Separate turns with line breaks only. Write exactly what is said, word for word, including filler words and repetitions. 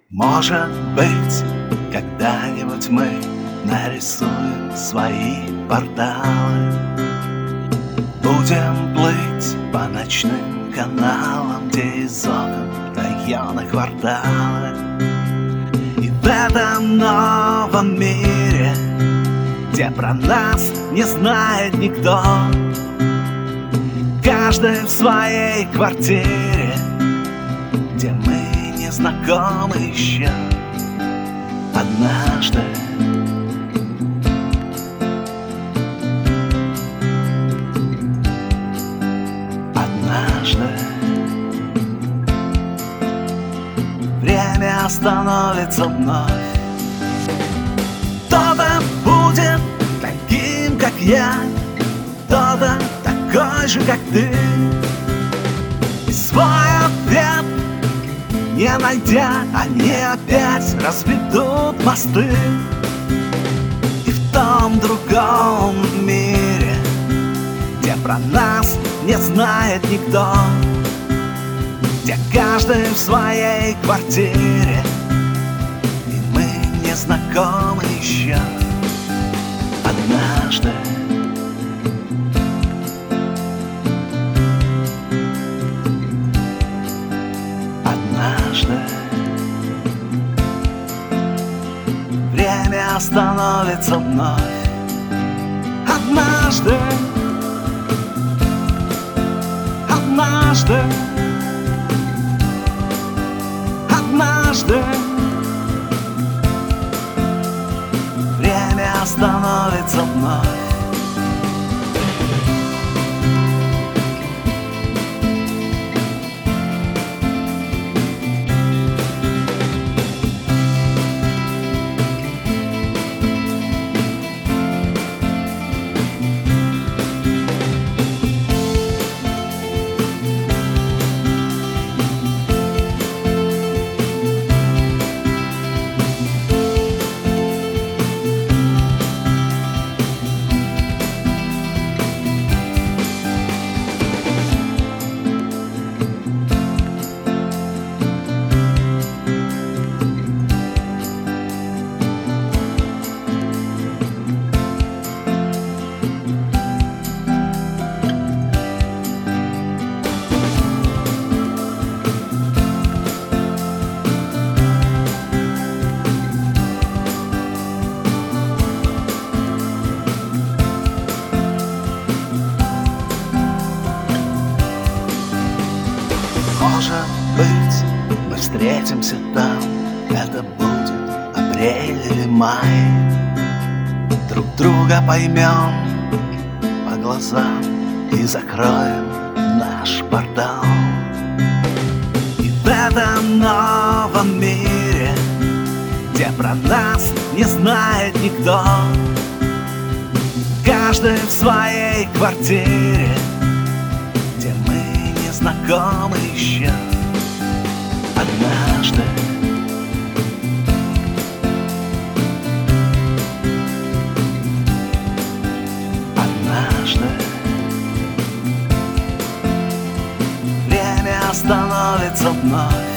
Может быть, когда-нибудь мы нарисуем свои порталы, будем плыть по ночным каналам, где из окон района кварталы. И в этом новом мире, где про нас не знает никто, каждый в своей квартире, где мы не знакомы еще, однажды Однажды время остановится вновь. Кто-то будет таким, как я, кто-то такой же, как ты, и свой ответ не найдя, они опять разведут мосты. И в том другом мире, где про нас не знает никто, где каждый в своей квартире, и мы не знакомы еще, однажды Однажды время остановится вновь. Однажды Однажды Однажды время остановится вновь. Может быть, мы встретимся там, это будет апрель или май. Друг друга поймем по глазам и закроем наш портал. И в этом новом мире, где про нас не знает никто, каждый в своей квартире, где мы не знакомы еще, однажды Однажды время остановится вновь.